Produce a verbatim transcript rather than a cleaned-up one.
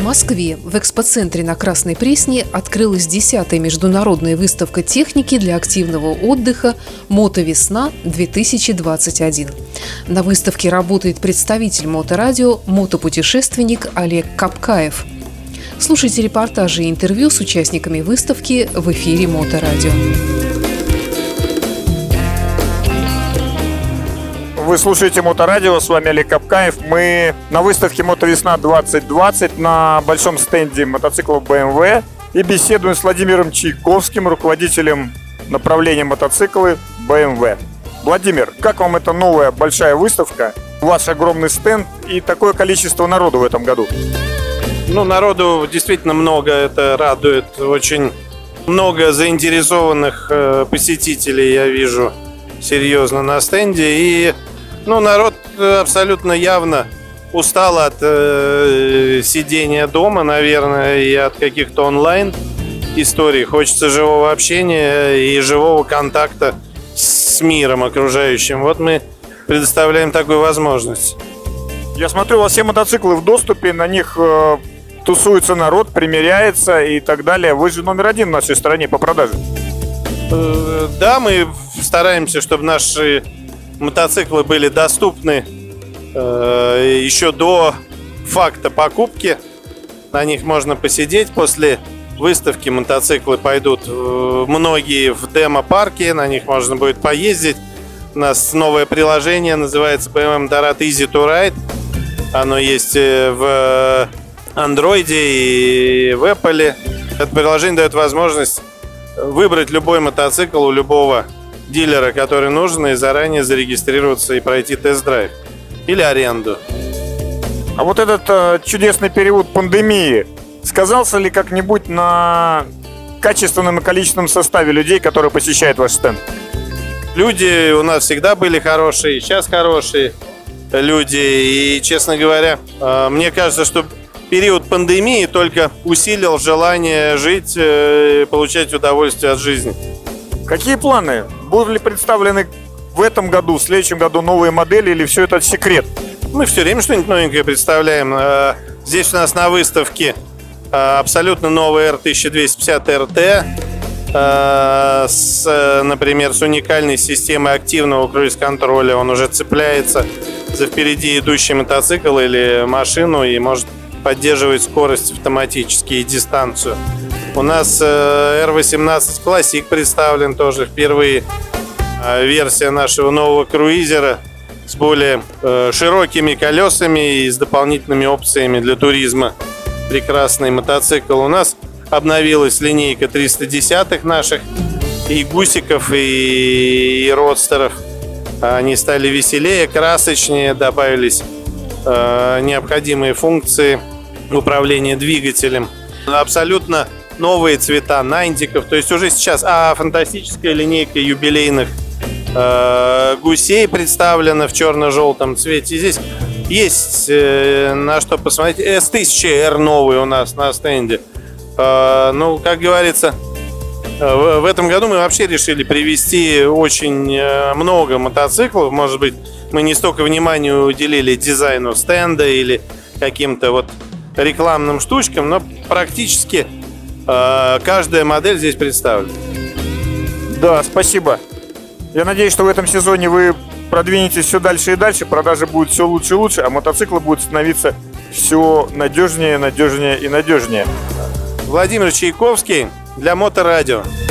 Москве в экспоцентре на Красной Пресне открылась десятая международная выставка техники для активного отдыха «Мотовесна-две тысячи двадцать один». На выставке работает представитель Моторадио, мотопутешественник Олег Капкаев. Слушайте репортажи и интервью с участниками выставки в эфире Моторадио. Вы слушаете Моторадио, с вами Олег Капкаев. Мы на выставке «Мотовесна-двадцать двадцать» на большом стенде мотоциклов бэ эм вэ и беседуем с Владимиром Чайковским, руководителем направления мотоциклы бэ эм вэ. Владимир, как вам эта новая большая выставка, ваш огромный стенд и такое количество народу в этом году? Ну, народу действительно много, это радует. Очень много заинтересованных э, посетителей я вижу серьезно на стенде. И ну, народ абсолютно явно устал от э, сидения дома, наверное, и от каких-то онлайн историй. Хочется живого общения и живого контакта с миром окружающим. Вот мы предоставляем такую возможность. Я смотрю, у вас все мотоциклы в доступе, на них э, тусуется народ, примеряется и так далее. Вы же номер один в нашей стране по продаже. Э, да, мы стараемся, чтобы наши мотоциклы были доступны э, еще до факта покупки. На них можно посидеть. После выставки мотоциклы пойдут э, многие в демо-парке. На них можно будет поездить. У нас новое приложение, называется бэ эм вэ Motorrad Easy to Ride. Оно есть в Android и в Apple. Это приложение дает возможность выбрать любой мотоцикл у любого дилера, который нужен, и заранее зарегистрироваться и пройти тест-драйв или аренду. А вот этот э, чудесный период пандемии сказался ли как-нибудь на качественном и количественном составе людей, которые посещают ваш стенд? Люди у нас всегда были хорошие, сейчас хорошие люди. И, честно говоря, э, мне кажется, что период пандемии только усилил желание жить, э, получать удовольствие от жизни. Какие планы? Будут ли представлены в этом году, в следующем году новые модели или все это секрет? Мы все время что-нибудь новенькое представляем. Здесь у нас на выставке абсолютно новый эр тысяча двести пятьдесят эр тэ, с, например, с уникальной системой активного круиз-контроля. Он уже цепляется за впереди идущий мотоцикл или машину и может поддерживать скорость автоматически и дистанцию. У нас эр восемнадцать Classic представлен тоже впервые. Версия нашего нового круизера с более широкими колесами и с дополнительными опциями для туризма. Прекрасный мотоцикл. У нас обновилась линейка триста десятых наших, и гусиков, и, и родстеров. Они стали веселее, красочнее, добавились э, необходимые функции управления двигателем. Абсолютно новые цвета найнтиков, то есть уже сейчас а фантастическая линейка юбилейных э, гусей представлена в черно-желтом цвете. Здесь есть э, на что посмотреть. эс тысяча эр новый у нас на стенде. Э, ну, как говорится, в, в этом году мы вообще решили привезти очень э, много мотоциклов. Может быть, мы не столько внимания уделили дизайну стенда или каким-то вот рекламным штучкам, но практически каждая модель здесь представлена. Да, спасибо. Я надеюсь, что в этом сезоне вы продвинетесь все дальше и дальше, продажи будут все лучше и лучше, а мотоциклы будут становиться все надежнее, надежнее и надежнее. Владимир Чайковский для Моторадио.